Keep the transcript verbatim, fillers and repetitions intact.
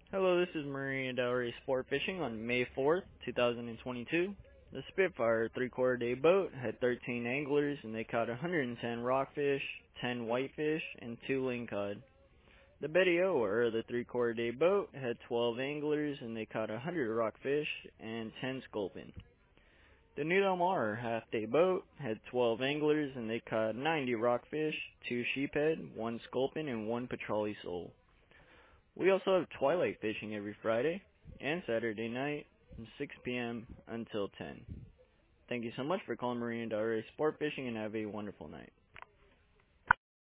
Hello, this is Marina Del Rey Sport Fishing on May fourth, two thousand twenty-two. The Spitfire three-quarter day boat had thirteen anglers and they caught one hundred ten rockfish, ten whitefish, and two lingcod. The Betty O, or the three-quarter day boat, had twelve anglers and they caught one hundred rockfish and ten sculpin. The New Del Mar half-day boat had twelve anglers and they caught ninety rockfish, two sheephead, one sculpin, and one petrale sole. We also have twilight fishing every Friday and Saturday night from six p m until ten. Thank you so much for calling Marina Del Rey Sport Fishing and have a wonderful night.